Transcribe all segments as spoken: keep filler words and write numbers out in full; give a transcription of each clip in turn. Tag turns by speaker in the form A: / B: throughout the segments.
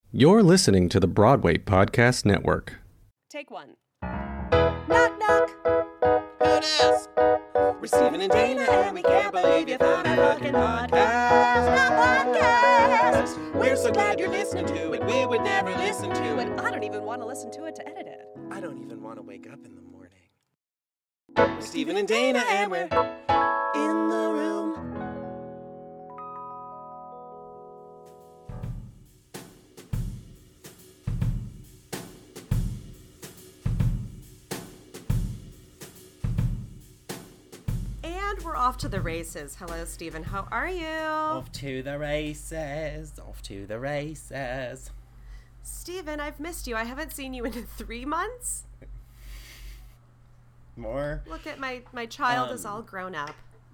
A: You're listening to the Broadway Podcast Network.
B: Take one. Knock, knock.
C: Who dis? We're Stephen and Dana, and we can't believe you found our fucking podcast. podcast. We're so glad you're listening to it. We would never listen to it.
B: I don't even want to listen to it to edit it.
C: I don't even want to wake up in the morning. We're Stephen and Dana, and we're in the room.
B: We're off to the races. Hello, Stephen. How are you?
C: Off to the races. Off to the races.
B: Stephen, I've missed you. I haven't seen you in three months.
C: More?
B: Look at my, my child
C: um,
B: is all grown up.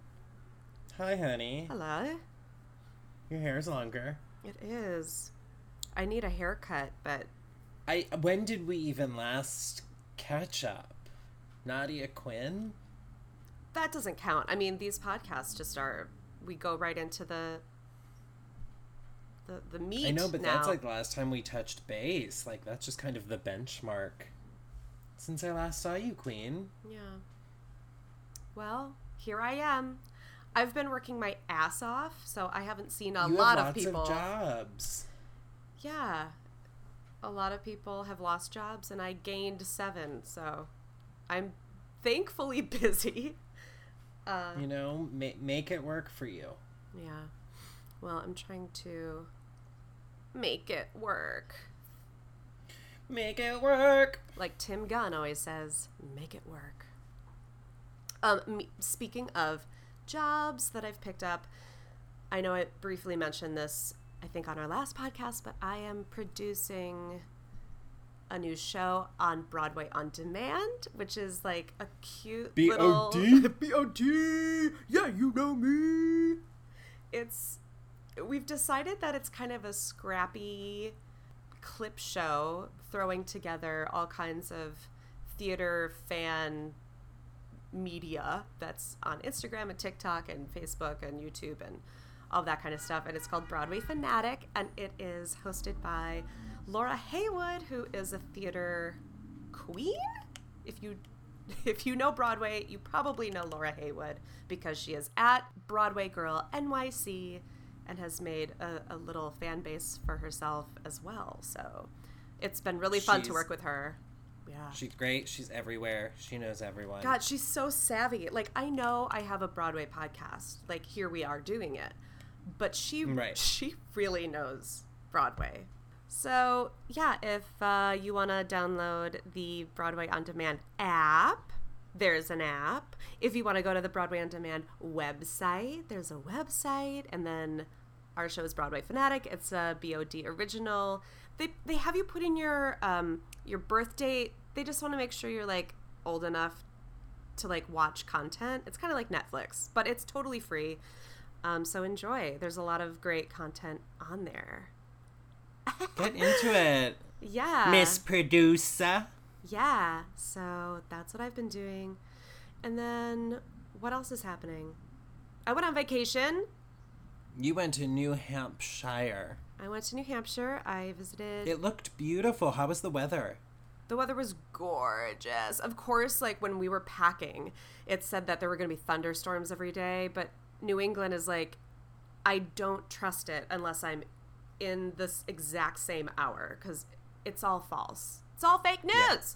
C: Hi, honey.
B: Hello.
C: Your hair's longer.
B: It is. I need a haircut, but...
C: I. When did we even last catch up? Nadia Quinn?
B: That doesn't count. I mean, these podcasts just are, we go right into the, the, the meat.
C: I know, but
B: now.
C: That's like the last time we touched base. Like, that's just kind of the benchmark since I last saw you, Queen.
B: Yeah. Well, here I am. I've been working my ass off, so I haven't seen a
C: you
B: lot
C: have
B: of
C: lots
B: people.
C: Of jobs.
B: Yeah. A lot of people have lost jobs, and I gained seven, so I'm thankfully busy. Uh,
C: you know, ma- make it work for you.
B: Yeah. Well, I'm trying to make it work.
C: Make it work.
B: Like Tim Gunn always says, make it work. Um, me- speaking of jobs that I've picked up, I know I briefly mentioned this, I think, on our last podcast, but I am producing a new show on Broadway On Demand, which is like a cute
C: B O D
B: little...
C: B O D Yeah, you know me.
B: It's... We've decided that it's kind of a scrappy clip show throwing together all kinds of theater fan media that's on Instagram and TikTok and Facebook and YouTube and all that kind of stuff. And it's called Broadway Fanatic, and it is hosted by Laura Haywood, who is a theater queen. If you if you know Broadway, you probably know Laura Haywood because she is at Broadway Girl N Y C and has made a, a little fan base for herself as well. So it's been really fun
C: She's,
B: to work with her. Yeah.
C: She's great. She's everywhere. She knows everyone.
B: God, she's so savvy. Like, I know I have a Broadway podcast. Like, here we are doing it. But she
C: right.
B: she really knows Broadway. So, yeah, if uh, you want to download the Broadway On Demand app, there's an app. If you want to go to the Broadway On Demand website, there's a website. And then our show is Broadway Fanatic. It's a B O D original. They they have you put in your um your birth date. They just want to make sure you're, like, old enough to, like, watch content. It's kind of like Netflix, but it's totally free. Um, so enjoy. There's a lot of great content on there.
C: Get into it.
B: Yeah.
C: Miss Producer.
B: Yeah. So that's what I've been doing. And then what else is happening? I went on vacation.
C: You went to New Hampshire.
B: I went to New Hampshire. I visited.
C: It looked beautiful. How was the weather?
B: The weather was gorgeous. Of course, like when we were packing, it said that there were going to be thunderstorms every day, but New England is like, I don't trust it unless I'm in this exact same hour because it's all false. It's all fake news. Yeah.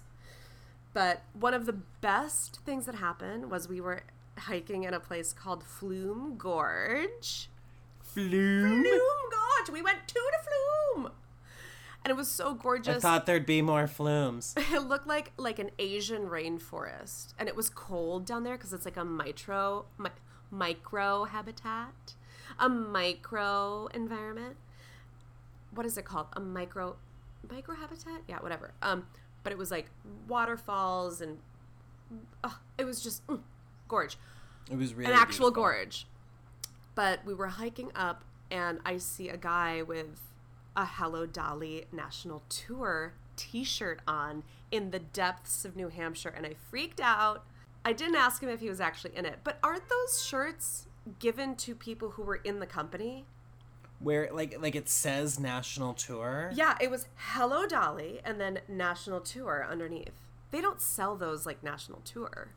B: But one of the best things that happened was we were hiking in a place called Flume Gorge.
C: Flume?
B: Flume Gorge. We went to the Flume. And it was so gorgeous.
C: I thought there'd be more flumes.
B: It looked like like an Asian rainforest. And it was cold down there because it's like a micro, mi- micro habitat. A micro environment. What is it called? A micro... Micro habitat? Yeah, whatever. Um, But it was like waterfalls and... Oh, it was just... Mm, gorge.
C: It was really
B: An actual
C: beautiful.
B: gorge. But we were hiking up and I see a guy with a Hello Dolly National Tour t-shirt on in the depths of New Hampshire, and I freaked out. I didn't ask him if he was actually in it, but aren't those shirts given to people who were in the company?
D: Where, like, like it says national tour?
B: Yeah, it was Hello Dolly and then national tour underneath. They don't sell those like national tour.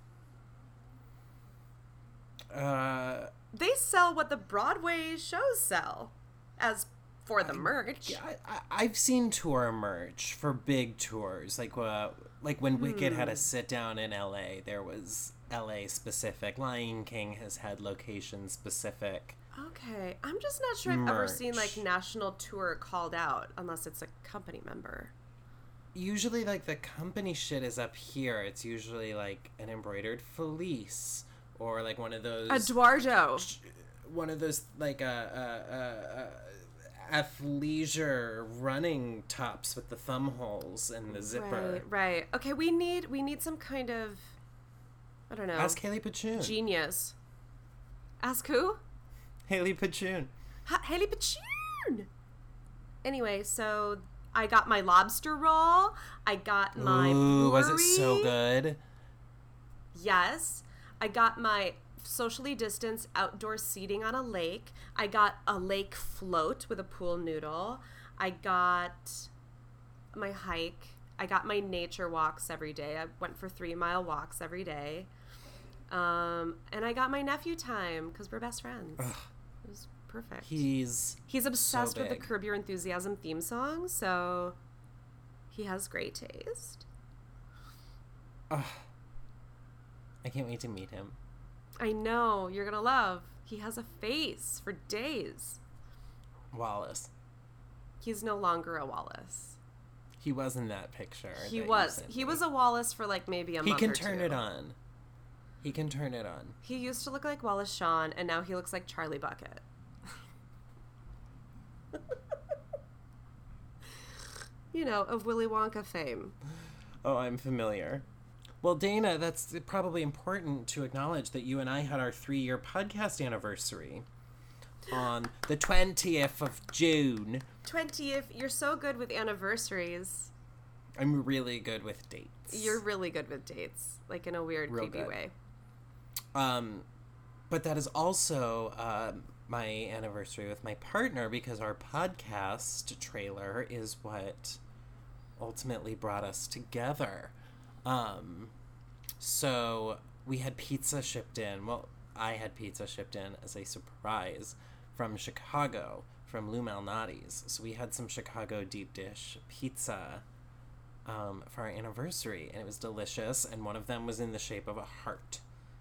D: Uh,
B: They sell what the Broadway shows sell as for the merch.
D: yeah, I, I, I've seen tour merch for big tours. Like, uh, like when Wicked had a sit down in L A, there was L A specific. Lion King has had location specific.
B: Okay, I'm just not sure I've ever seen like
D: Merch.
B: national tour called out unless it's a company member.
D: Usually, like, the company shit is up here. It's usually, like, an embroidered fleece or, like, one of those...
B: Eduardo.
D: One of those, like, uh, uh, uh, uh, athleisure running tops with the thumb holes and the zipper.
B: Right, right. Okay, we need we need some kind of, I don't know,
D: Ask Haley Pachoon.
B: genius. Ask who?
D: Haley Pachoon.
B: Ha- Haley Pachoon. Anyway, so I got my lobster roll. I got my
D: Ooh, was it
B: brewery.
D: so good?
B: Yes. I got my socially distanced outdoor seating on a lake. I got a lake float with a pool noodle. I got my hike. I got my nature walks every day. I went for three mile walks every day. Um, and I got my nephew time because we're best friends.
D: Ugh.
B: It was perfect.
D: He's
B: He's obsessed with the
D: big.
B: Curb Your Enthusiasm theme song, so he has great taste.
D: Ugh. I can't wait to meet him.
B: I know, you're gonna love. He has a face for days.
D: Wallace.
B: He's no longer a Wallace.
D: He was in that picture.
B: He
D: that you
B: was.
D: sent
B: He
D: me.
B: was a Wallace for like maybe a
D: He
B: month
D: can
B: or
D: turn
B: two.
D: it on. He can turn it on.
B: He used to look like Wallace Shawn, and now he looks like Charlie Bucket. You know, of Willy Wonka fame.
D: Oh, I'm familiar. Well, Dana, that's probably important to acknowledge that you and I had our three-year podcast anniversary on the twentieth of June.
B: twentieth, you're so good with anniversaries.
D: I'm really good with dates.
B: You're really good with dates, like in a weird,
D: Real
B: creepy
D: good.
B: way.
D: Um, but that is also um, my anniversary with my partner because our podcast trailer is what ultimately brought us together. Um, so we had pizza shipped in. Well, I had pizza shipped in as a surprise from Chicago, from Lou Malnati's. So we had some Chicago deep dish pizza um, for our anniversary, and it was delicious. And one of them was in the shape of a heart.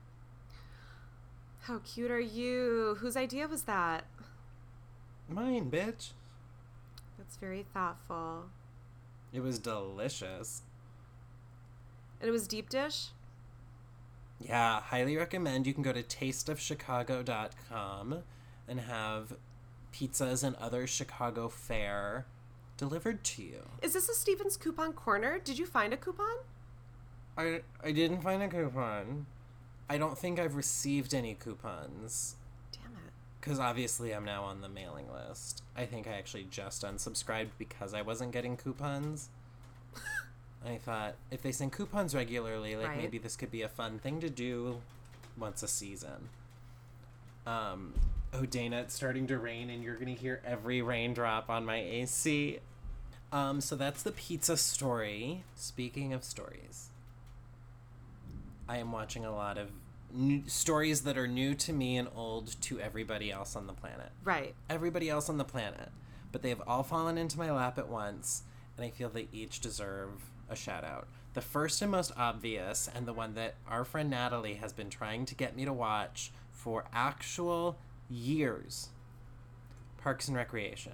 B: How cute are you? Whose idea was that?
D: Mine, bitch.
B: That's very thoughtful.
D: It was delicious.
B: And it was deep dish?
D: Yeah, highly recommend. You can go to taste of chicago dot com and have pizzas and other Chicago fare delivered to you.
B: Is this a Stevens Coupon Corner? Did you find a coupon?
D: I, I didn't find a coupon. I don't think I've received any coupons.
B: Damn it.
D: Because obviously I'm now on the mailing list. I think I actually just unsubscribed because I wasn't getting coupons. I thought, if they send coupons regularly, like,
B: Right.
D: maybe this could be a fun thing to do once a season. Um, oh, Dana, it's starting to rain, and you're going to hear every raindrop on my A C. Um, so that's the pizza story. Speaking of stories, I am watching a lot of new stories that are new to me and old to everybody else on the planet.
B: Right.
D: Everybody else on the planet. But they have all fallen into my lap at once, and I feel they each deserve a shout out. The first and most obvious, and the one that our friend Natalie has been trying to get me to watch for actual years, Parks and Recreation.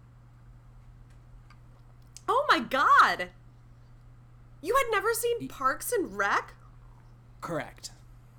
B: Oh my god! You had never seen Parks and Rec?
D: Correct.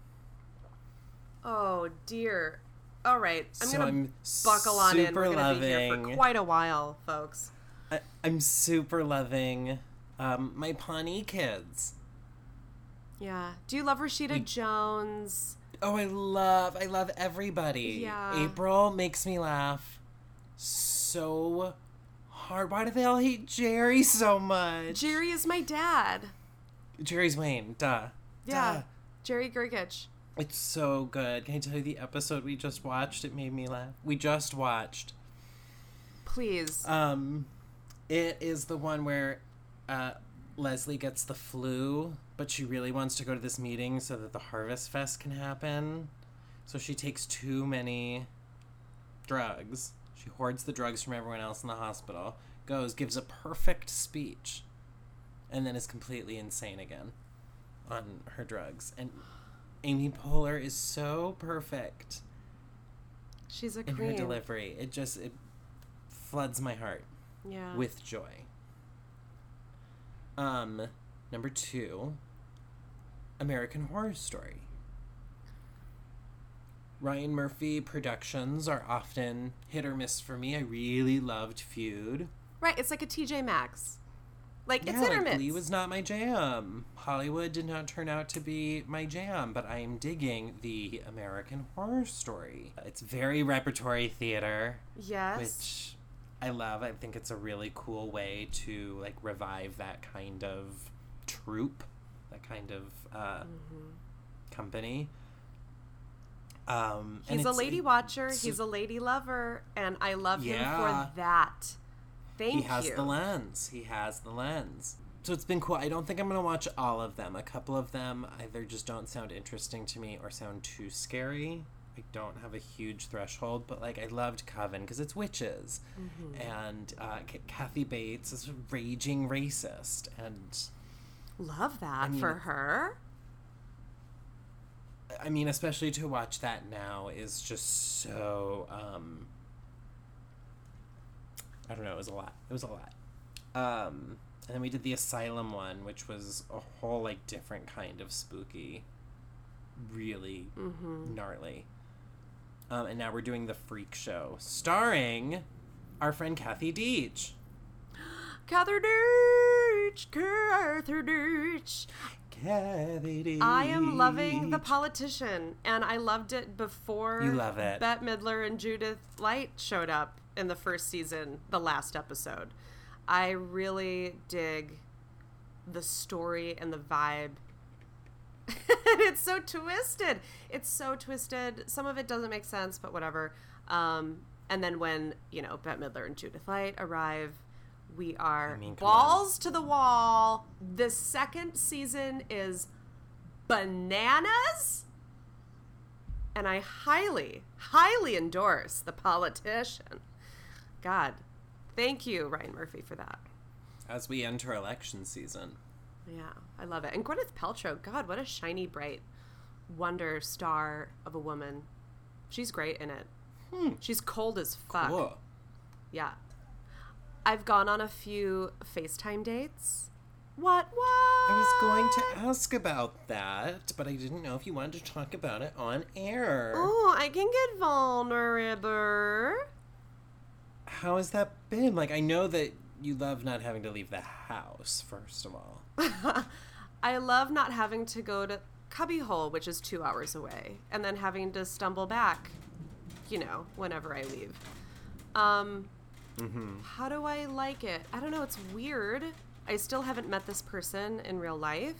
B: Oh dear. All right, I'm
D: So
B: gonna
D: I'm
B: buckle on in.
D: super
B: We're gonna be here for
D: loving-
B: quite a while, folks.
D: I, I'm super loving um, my Pawnee kids.
B: Yeah. Do you love Rashida
D: We-
B: Jones?
D: Oh, I love, I love everybody.
B: Yeah.
D: April makes me laugh so hard. Why do they all hate Jerry so much?
B: Jerry is my dad.
D: Jerry's Wayne, duh.
B: Yeah.
D: Duh.
B: Jerry Gergich.
D: It's so good. Can I tell you the episode we just watched? It made me laugh. We just watched
B: Please.
D: Um, it is the one where uh, Leslie gets the flu, but she really wants to go to this meeting so that the Harvest Fest can happen. So she takes too many drugs. She hoards the drugs from everyone else in the hospital, goes, gives a perfect speech, and then is completely insane again on her drugs. And Amy Poehler is so perfect
B: She's a
D: in
B: queen.
D: her delivery. It just it floods my heart
B: Yeah.
D: with joy. Um, number two, American Horror Story. Ryan Murphy productions are often hit or miss for me. I really loved Feud.
B: Right, it's like a T J Maxx. Like, it's
D: Yeah,
B: hit or
D: like
B: miss.
D: Glee was not my jam. Hollywood did not turn out to be my jam, but I am digging the American Horror Story. It's very repertory theater,
B: Yes.
D: which I love. I think it's a really cool way to like revive that kind of troupe, that kind of uh, company. Um, and
B: He's a
D: it's-
B: lady
D: it-
B: watcher.
D: it's-
B: He's a lady lover, and I love him
D: Yeah.
B: for that. Thank
D: he has
B: you.
D: the lens. He has the lens. So it's been cool. I don't think I'm going to watch all of them. A couple of them either just don't sound interesting to me or sound too scary. I don't have a huge threshold, but like I loved Coven because it's witches.
B: Mm-hmm.
D: And uh, K- Kathy Bates is a raging racist. And
B: Love that
D: mean,
B: for her.
D: I mean, especially to watch that now is just so, um, I don't know, it was a lot. It was a lot. Um, and then we did the Asylum one, which was a whole, like, different kind of spooky. Really
B: Mm-hmm.
D: gnarly. Um, and now we're doing the Freak Show, starring our friend Kathy Deitch.
B: Cather Deitch, Cather Deitch.
D: Kathy Deitch.
B: I am loving The Politician, and I loved it before
D: You love it.
B: Bette Midler and Judith Light showed up in the first season, the last episode. I really dig the story and the vibe. It's so twisted. It's so twisted. Some of it doesn't make sense, but whatever. Um, and then when, you know, Bette Midler and Judith Light arrive, we are
D: I mean, come
B: balls to the wall. The second season is bananas. And I highly, highly endorse The Politician. God, thank you, Ryan Murphy, for that.
D: As we enter election season.
B: Yeah, I love it. And Gwyneth Paltrow, God, what a shiny, bright wonder star of a woman. She's great in it.
D: Hmm.
B: She's cold as fuck.
D: Cool.
B: Yeah. I've gone on a few FaceTime dates. What, what?
D: I was going to ask about that, but I didn't know if you wanted to talk about it on air.
B: Oh, I can get vulnerable.
D: How has that been? Like, I know that you love not having to leave the house, first of all.
B: I love not having to go to Cubbyhole, which is two hours away, and then having to stumble back, you know, whenever I leave. Um,
D: Mm-hmm.
B: how do I like it? I don't know. It's weird. I still haven't met this person in real life.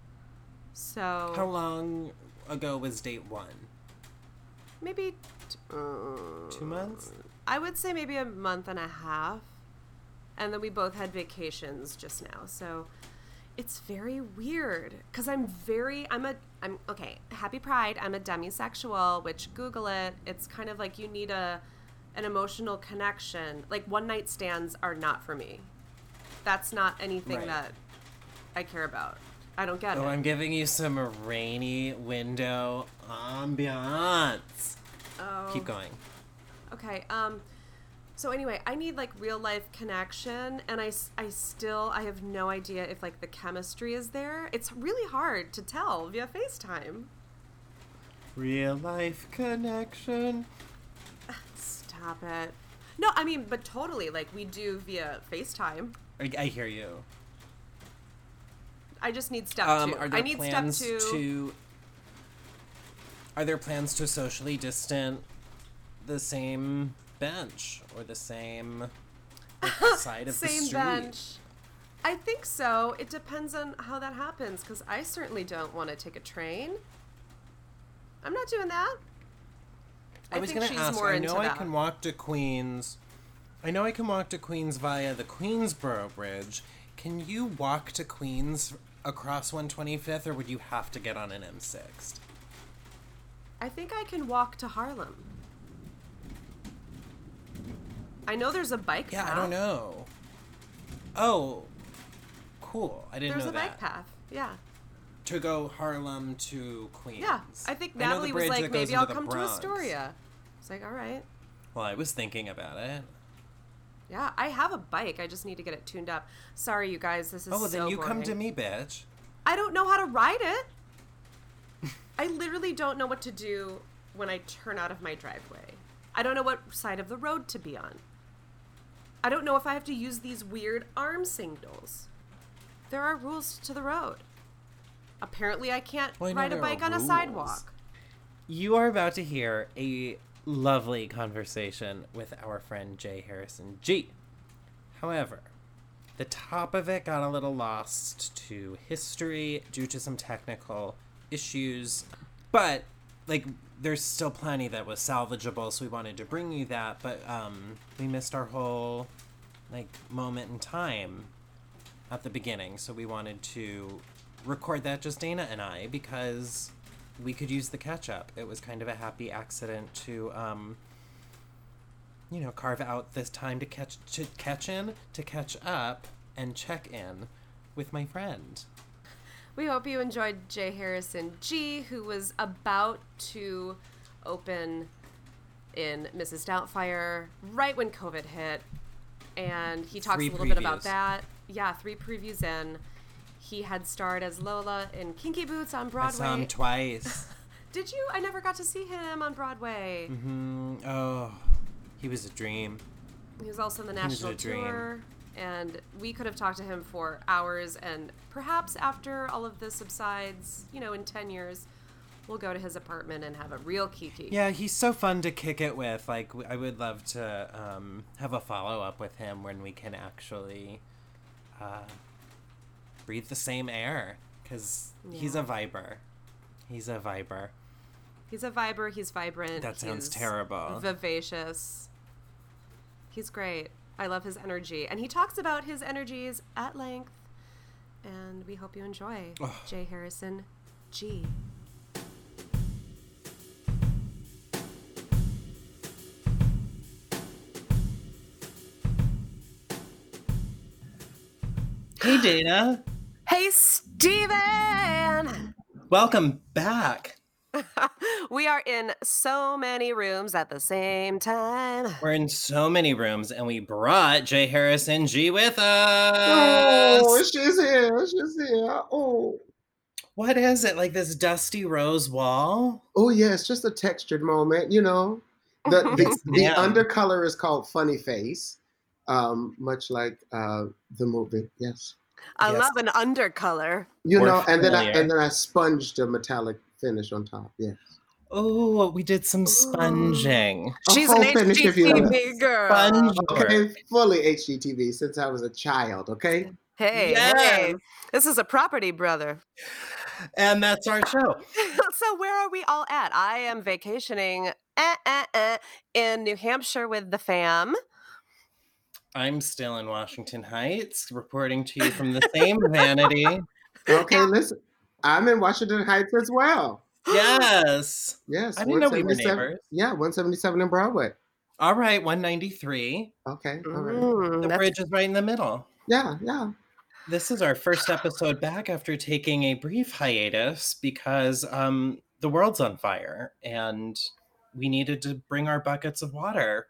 B: So
D: How long ago was date one?
B: maybe t- uh,
D: Two months?
B: I would say maybe a month and a half. And then we both had vacations just now. So it's very weird because I'm very, I'm a, I'm, okay, happy pride. I'm a demisexual, which Google it. It's kind of like you need a, an emotional connection. Like one night stands are not for me. That's not anything
D: Right.
B: that I care about. I don't get
D: Oh,
B: it.
D: I'm giving you some rainy window ambiance.
B: Oh.
D: Keep going.
B: Okay. Um, so anyway, I need like real life connection, and I, s- I still I have no idea if like the chemistry is there. It's really hard to tell via FaceTime.
D: Real life connection.
B: Stop it. No, I mean, but totally like we do via FaceTime.
D: I, I hear you.
B: I just need step
D: Um,
B: two.
D: are there
B: I need
D: plans
B: step two.
D: to? Are there plans to socially distant the same bench or the same like, side of the
B: Same
D: street?
B: bench. I think so. It depends on how that happens, because I certainly don't want to take a train. I'm not doing that.
D: I, was
B: think
D: gonna
B: she's
D: ask.
B: more
D: I
B: into
D: know I
B: that.
D: can walk to Queens I know I can walk to Queens via the Queensboro Bridge. Can you walk to Queens across one twenty-fifth, or would you have to get on an M six?
B: I think I can walk to Harlem. I know there's a bike
D: Yeah,
B: path.
D: I don't know. Oh, cool. I didn't
B: There's
D: know
B: a
D: that.
B: bike path. Yeah.
D: To go Harlem to Queens.
B: Yeah. I think
D: I know the
B: Natalie was
D: bridge
B: like,
D: that goes
B: maybe
D: into
B: I'll
D: the
B: come
D: Bronx.
B: to Astoria. It's like, all right.
D: Well, I was thinking about it.
B: Yeah, I have a bike. I just need to get it tuned up. Sorry, you guys. This is
D: Oh, well,
B: so
D: then you come
B: boring.
D: to me, bitch.
B: I don't know how to ride it. I literally don't know what to do when I turn out of my driveway. I don't know what side of the road to be on. I don't know if I have to use these weird arm signals. There are rules to the road. Apparently, I can't
D: Well, I know
B: ride a
D: there
B: bike
D: are
B: on a
D: rules.
B: sidewalk.
D: You are about to hear a lovely conversation with our friend Jay Harrison G. However, the top of it got a little lost to history due to some technical issues, but like there's still plenty that was salvageable, so we wanted to bring you that, but um we missed our whole like moment in time at the beginning, so we wanted to record that, just Dana and I, because we could use the catch up. It was kind of a happy accident to um you know, carve out this time to catch to catch in, to catch up and check in with my friend.
B: We hope you enjoyed Jay Harrison G, who was about to open in Missus Doubtfire right when COVID hit. And he talks
D: Three
B: a little bit about
D: previews.
B: that. Yeah, three previews in. He had starred as Lola in Kinky Boots on
D: I
B: Broadway.
D: saw him twice.
B: Did you? I never got to see him on Broadway.
D: mm, oh, he was a dream.
B: He was also in the
D: was
B: national
D: a dream.
B: tour. And we could have talked to him for hours. And perhaps after all of this subsides, you know, in ten years, we'll go to his apartment and have a real kiki.
D: Yeah, he's so fun to kick it with. Like, w- I would love to um, have a follow-up with him when we can actually uh, breathe the same air. Because he's a
B: Yeah.
D: viber. He's a viber.
B: He's a viber. He's vibrant.
D: That sounds
B: he's
D: terrible.
B: Vivacious. He's great. I love his energy. And he talks about his energies at length. And we hope you enjoy
D: Ugh.
B: Jay Harrison G.
D: Hey, Dana.
B: Hey, Steven!
D: Welcome back.
B: We are in so many rooms at the same time.
D: We're in so many rooms, and we brought Jay Harrison G with us.
E: Oh, she's here. She's here. Oh.
D: What is it? Like this dusty rose wall?
E: Oh, yeah, it's just a textured moment, you know. The the, the
D: Yeah.
E: undercolor is called Funny Face, um, much like uh, the movie. Yes.
B: I
D: Yes.
B: love an undercolor.
E: You
D: We're
E: know, and then I
D: familiar.
E: and then I sponged a metallic finish on top. Yeah.
D: Oh, we did some sponging.
E: A
B: She's
E: whole
B: an
E: finish if you want.
B: H G T V girl.
D: Sponge
E: Okay,
D: work.
E: fully H G T V since I was a child. Okay.
B: Hey,
D: Yes.
B: hey, this is a property, brother.
D: And that's our show.
B: So where are we all at? I am vacationing eh, eh, eh, in New Hampshire with the fam.
D: I'm still in Washington Heights, reporting to you from the same vanity.
E: Okay. Listen, I'm in Washington Heights as well.
D: Yes.
E: Yes.
D: I didn't know we were
E: 177
D: neighbors.
E: Yeah, one seventy-seven in Broadway.
D: All right, one ninety-three.
E: Okay. All right.
B: Mm,
D: The
B: that's-
D: bridge is right in the middle.
E: Yeah. Yeah.
D: This is our first episode back after taking a brief hiatus because um, the world's on fire and we needed to bring our buckets of water.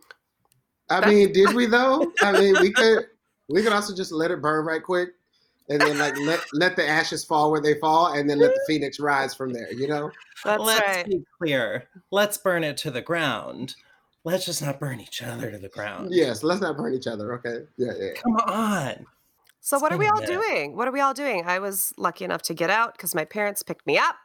E: I
B: That's-
E: mean, did we though? I mean, we could we could also just let it burn right quick, and then like let let the ashes fall where they fall, and then let the phoenix rise from there. You know?
B: That's
D: Let's
B: right.
D: be clear. Let's burn it to the ground. Let's just not burn each other to the ground.
E: Yes. Let's not burn each other. Okay. Yeah. Yeah.
D: Come on.
B: So
D: It's
B: what are
D: been
B: we
D: a
B: all
D: minute.
B: doing? What are we all doing? I was lucky enough to get out because my parents picked me up.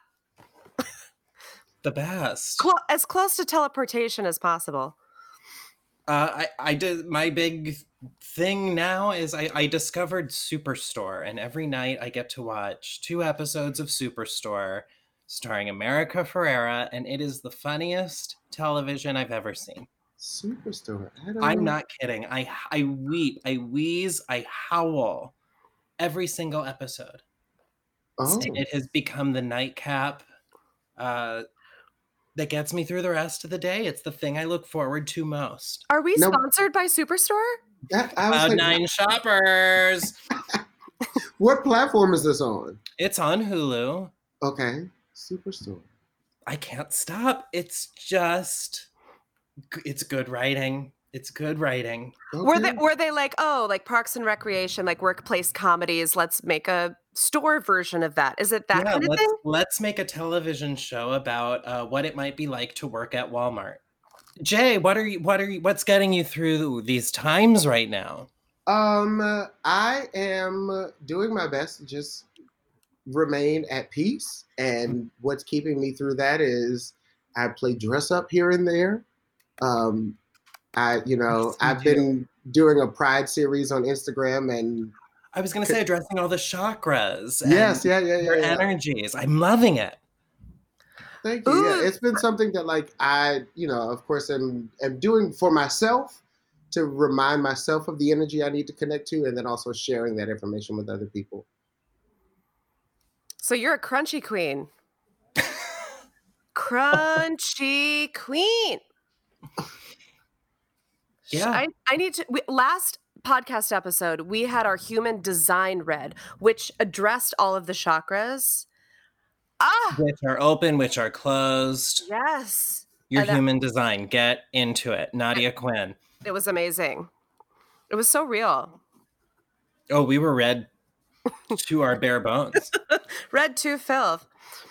D: The best.
B: Clo- as close to teleportation as possible.
D: Uh, I, I did my big thing now is I, I discovered Superstore, and every night I get to watch two episodes of Superstore starring America Ferrera, and it is the funniest television I've ever seen.
E: Superstore. I don't
D: I'm
E: know.
D: not kidding. I I weep, I wheeze, I howl every single episode.
E: Oh,
D: It has become the nightcap uh, that gets me through the rest of the day. It's the thing I look forward to most.
B: Are we
E: No.
B: sponsored by Superstore?
E: that I was
D: Cloud
E: like,
D: Nine Shoppers.
E: what platform is this on?
D: It's on Hulu.
E: Okay, Superstore.
D: I can't stop. It's just, it's good writing. It's good writing.
E: Okay.
B: Were they were they like, oh, like Parks and Recreation, like workplace comedies, let's make a store version of that? Is it that
D: Yeah,
B: kind of
D: let's,
B: thing?
D: let's make a television show about uh, what it might be like to work at Walmart. Jay, what are you? What are you? What's getting you through these times right now?
E: Um, uh, I am doing my best to just remain at peace, and what's keeping me through that is I play dress up here and there. Um, I, you know,
D: Yes, you
E: I've
D: do.
E: been doing a Pride series on Instagram, and
D: I was going to say addressing all the chakras. And
E: yes, yeah, yeah, yeah,
D: your
E: yeah.
D: energies. I'm loving it.
E: Thank you.
B: Ooh.
E: Yeah, it's been something that, like, I, you know, of course, am am doing for myself to remind myself of the energy I need to connect to, and then also sharing that information with other people.
B: So you're a crunchy queen. Crunchy queen.
D: Yeah.
B: I, I need to. We, last podcast episode, we had our human design read, which addressed all of the chakras. Ah,
D: Which are open, which are closed.
B: yes.
D: Your
B: And that-
D: human design. Get into it. Nadia Quinn.
B: It was amazing. It was so real.
D: Oh, we were read to our bare bones.
B: Read to filth.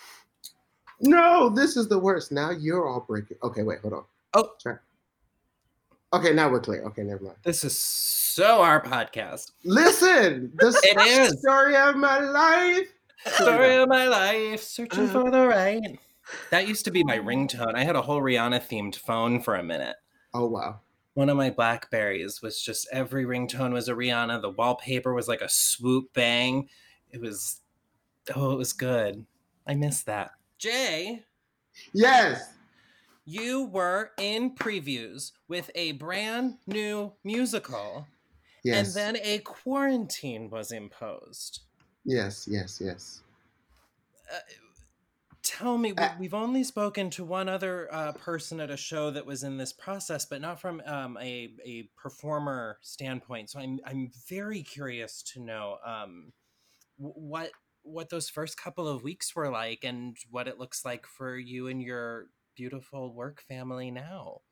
E: No, this is the worst. Now you're all breaking. Okay, wait, hold on.
D: Oh,
E: Sorry. Okay, now we're clear. Okay, never mind.
D: this is so our podcast.
E: Listen, the
D: It is.
E: story of my life.
D: Story of my life, searching
E: Uh.
D: for the right. That used to be my ringtone. I had a whole Rihanna themed phone for a minute.
E: Oh wow.
D: One of my Blackberries was just every ringtone was a Rihanna. The wallpaper was like a swoop bang. It was, oh, it was good. I miss that. Jay,
E: Yes.
D: you were in previews with a brand new musical,
E: Yes.
D: and then a quarantine was imposed.
E: Yes. Yes. Yes.
D: Uh, tell me, we,
E: Uh,
D: we've only spoken to one other uh, person at a show that was in this process, but not from um, a, a performer standpoint. So I'm I'm very curious to know um, w- what what those first couple of weeks were like, and what it looks like for you and your beautiful work family now.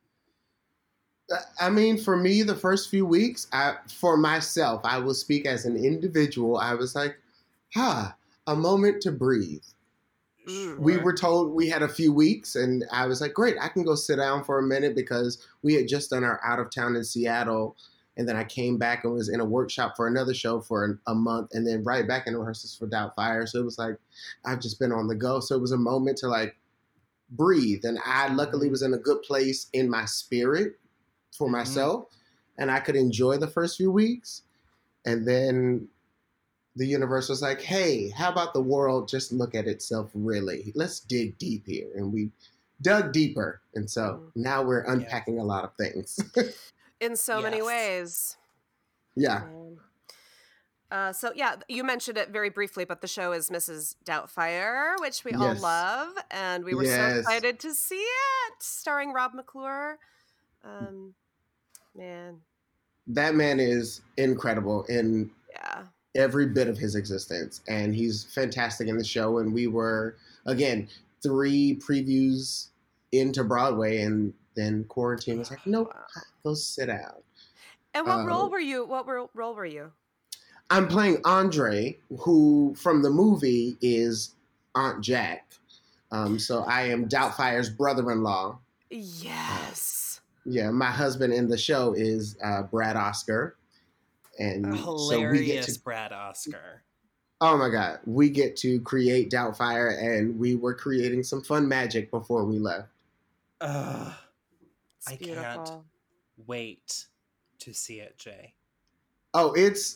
E: I mean, for me, the first few weeks, I, for myself, I will speak as an individual. I was like, "Ha, a moment to breathe."
B: Mm.
E: We
D: Sure.
E: were told we had a few weeks, and I was like, great, I can go sit down for a minute because we had just done our out of town in Seattle. And then I came back and was in a workshop for another show for an, a month, and then right back in rehearsals for Doubtfire. So it was like, I've just been on the go. So it was a moment to like breathe. And I luckily was in a good place in my spirit for
D: Mhm.
E: myself, and I could enjoy the first few weeks. And then the universe was like, hey, how about the world just look at itself really? Let's dig deep here. And we dug deeper. And so
B: Mhm.
E: now we're unpacking a lot of things.
B: In so many
D: Yes.
B: ways.
E: yeah.
B: Um, Uh, so yeah, you mentioned it very briefly, but the show is Missus Doubtfire, which we all
E: Yes.
B: love, and we were so
E: Yes.
B: excited to see it, starring Rob McClure. Um, man,
E: That man is incredible in
B: yeah,
E: every bit of his existence. And he's fantastic in the show. And we were, again, three previews into Broadway, and then quarantine was like, nope,
B: Wow.
E: go sit down.
B: And what
E: Uh,
B: role were you? What ro- role were you?
E: I'm playing Andre, who from the movie is Aunt Jack. Um, so I am Doubtfire's brother-in-law.
B: Yes.
E: Yeah, my husband in the show is uh, Brad Oscar. And
D: A
E: so we get
D: hilarious
E: to,
D: Brad Oscar.
E: oh my God, we get to create Doubtfire, and we were creating some fun magic before we left.
D: Ugh,
B: It's
D: I
B: beautiful.
D: can't wait to see it, Jay.
E: Oh, it's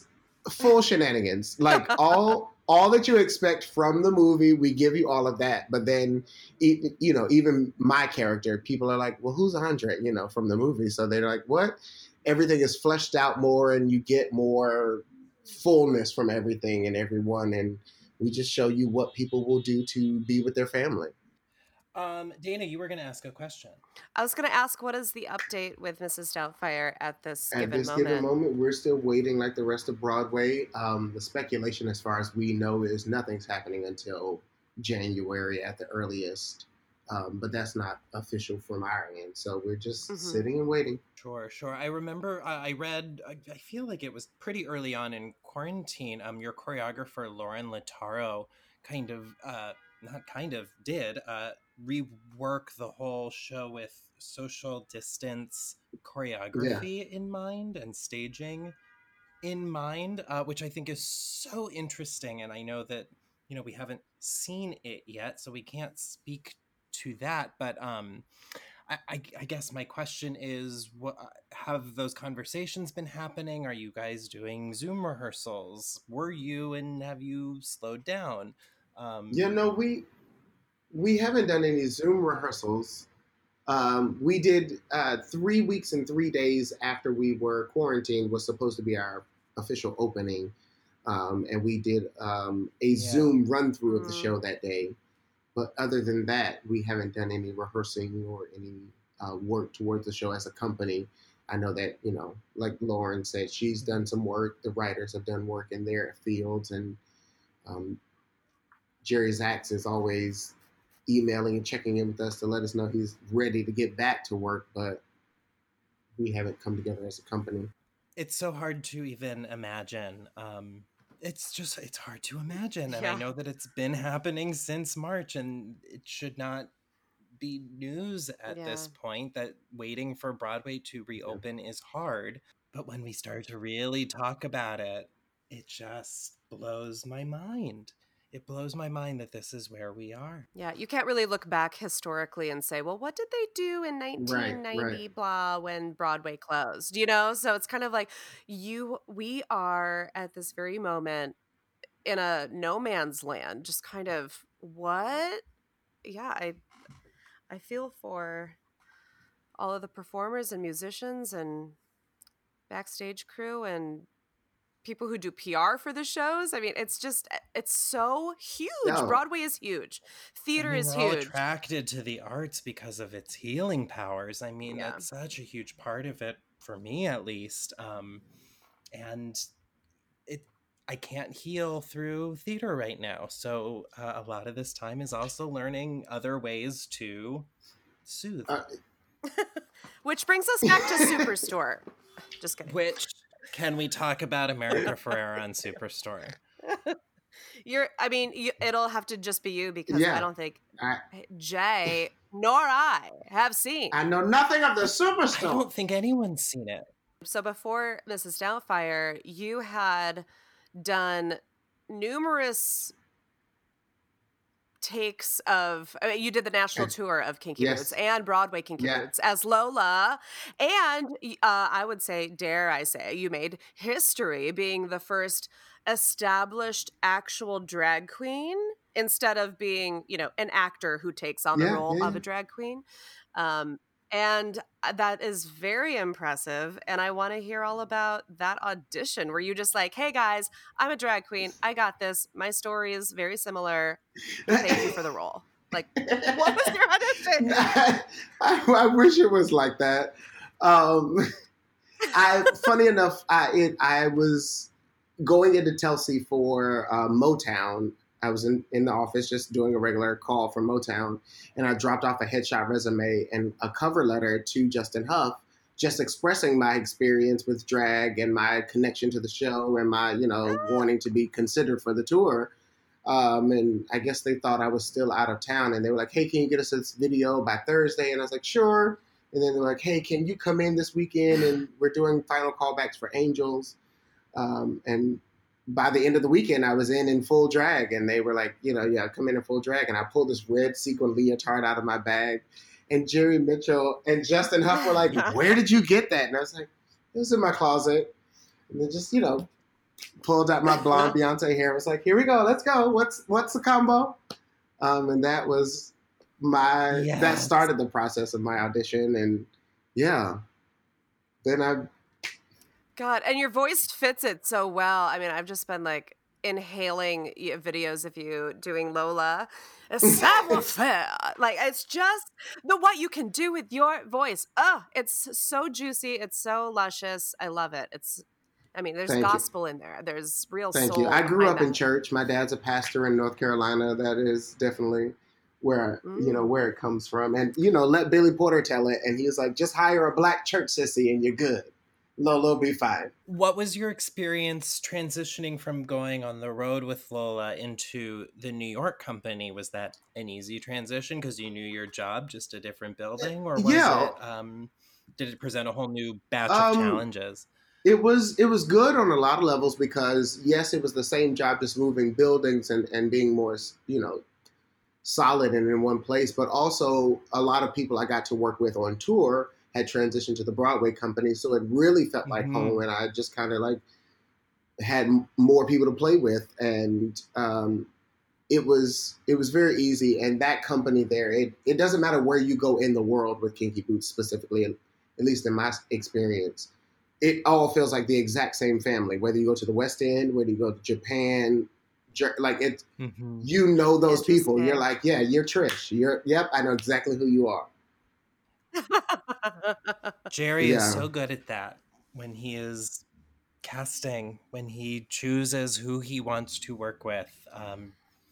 E: full shenanigans. Like all all that you expect from the movie, we give you all of that. But then, you know, even my character, people are like, well, who's Andre, you know, from the movie? So they're like, what? Everything is fleshed out more and you get more fullness from everything and everyone. And we just show you what people will do to be with their family.
D: Um, Dana, you were going to ask a question.
B: I was going to ask, what is the update with Missus Doubtfire at this
E: At
B: given
E: this
B: moment?
E: given moment, we're still waiting like the rest of Broadway. Um, the speculation, as far as we know, is nothing's happening until January at the earliest. Um, but that's not official from our end. So we're just
B: Mhm.
E: sitting and waiting.
D: Sure, sure. I remember I I read, I, I feel like it was pretty early on in quarantine, um, your choreographer, Lauren Lataro, kind of, uh, not kind of, did uh, rework the whole show with social distance choreography in mind and staging in mind, uh, which I think is so interesting. And I know that, you know, we haven't seen it yet, so we can't speak to that. But um, I, I, I guess my question is, what have those conversations been happening? Are you guys doing Zoom rehearsals? Were you, and have you slowed down? Um,
E: You know, we we haven't done any Zoom rehearsals. Um, we did uh, three weeks and three days after we were quarantined was supposed to be our official opening. Um, and we did um, a
D: Yeah.
E: Zoom run through of the
B: Mm.
E: show that day. But other than that, we haven't done any rehearsing or any uh, work towards the show as a company. I know that, you know, like Lauren said, she's done some work. The writers have done work in their fields. And um, Jerry Zaks is always emailing and checking in with us to let us know he's ready to get back to work. But we haven't come together as a company.
D: it's so hard to even imagine. Um, it's just, it's hard to imagine. And
B: Yeah.
D: I know that it's been happening since March, and it should not be news at this
B: Yeah.
D: point that waiting for Broadway to reopen is hard. But when we start to really talk about it, it just blows my mind. It blows my mind that this is where we are.
B: Yeah, you can't really look back historically and say, well, what did they do in nineteen ninety,
E: right.
B: blah, when Broadway closed, you know? So it's kind of like you, we are at this very moment in a no man's land, just kind of what? Yeah, I, I feel for all of the performers and musicians and backstage crew and people who do P R for the shows. I mean, it's just, it's so huge.
E: No.
B: Broadway is huge. Theater
D: I mean,
B: is
D: we're all
B: huge.
D: attracted to the arts because of its healing powers. I mean,
B: Yeah.
D: that's such a huge part of it, for me at least. Um, and it, I can't heal through theater right now. So uh, a lot of this time is also learning other ways to soothe.
E: Uh,
B: Which brings us back to Superstore. Just kidding.
D: Which, can we talk about America Ferrera on Superstore?
B: You're, I mean, you, it'll have to just be you because
E: Yeah.
B: I don't think
E: I,
B: Jay nor I have seen.
E: I know nothing of the
D: I
E: Superstore.
D: don't think anyone's seen it.
B: So before Missus Doubtfire, you had done numerous takes of, I mean, you did the national
E: Yes.
B: tour of Kinky
E: Yes.
B: Boots and Broadway Kinky
E: Yeah.
B: Boots as Lola. And uh, I would say, dare I say, you made history being the first established actual drag queen instead of being, you know, an actor who takes on the
E: Yeah,
B: role
E: yeah,
B: of
E: yeah.
B: a drag queen. Um, and that is very impressive. And I want to hear all about that audition. Were you just like, hey guys, I'm a drag queen. I got this. My story is very similar. Thank you for the role. Like, what was your audition?
E: I, I wish it was like that. Um, I, funny enough, I it, I was going into Telsey for uh, Motown. I was in, in the office just doing a regular call for Motown, and I dropped off a headshot resume and a cover letter to Justin Huff, just expressing my experience with drag and my connection to the show and my, you know, wanting to be considered for the tour. Um, and I guess they thought I was still out of town, and they were like, hey, can you get us this video by Thursday? And I was like, sure. And then they're like, hey, can you come in this weekend? And we're doing final callbacks for Angels. Um, and by the end of the weekend, I was in in full drag, and they were like, you know, yeah, come in in full drag. And I pulled this red sequin leotard out of my bag, and Jerry Mitchell and Justin Huff were like, where did you get that? And I was like, it was in my closet. And then just, you know, pulled out my blonde Beyonce hair. Was like, here we go. Let's go. What's what's the combo? Um, and that was my
D: Yes.
E: that started the process of my audition. And yeah, then I
B: God, and your voice fits it so well. I mean, I've just been like inhaling y- videos of you doing Lola. Savoir-faire. Like it's just the what you can do with your voice. Oh, it's so juicy. It's so luscious. I love it. It's I mean, there's
E: Thank you.
B: gospel in there. There's real
E: thank
B: soul.
E: you. I grew
B: behind
E: up in
B: that.
E: church. My dad's a pastor in North Carolina. That is definitely where you know
B: Mm.
E: where it comes from. And you know, let Billy Porter tell it. And he was like, just hire a black church sissy and you're good. Lolo be fine.
D: What was your experience transitioning from going on the road with Lola into the New York company? Was that an easy transition because you knew your job, just a different building? Or was
E: Yeah.
D: it, um, did it present a whole new batch
E: Um,
D: of challenges?
E: It was it was good on a lot of levels because yes, it was the same job, just moving buildings and, and being more, you know, solid and in one place. But also a lot of people I got to work with on tour had transitioned to the Broadway company, so it really felt like
D: Mhm.
E: home, and I just kind of like had m- more people to play with, and um, it was it was very easy. And that company there, it it doesn't matter where you go in the world with Kinky Boots specifically, and at least in my experience, it all feels like the exact same family. Whether you go to the West End, whether you go to Japan, Ger- like it,
D: Mhm.
E: you know those people. You're
B: Interesting.
E: like, yeah, you're Trish. You're yep, I know exactly who you are.
D: Jerry is
E: Yeah.
D: so good at that when he is casting, when he chooses who he wants to work with. Um,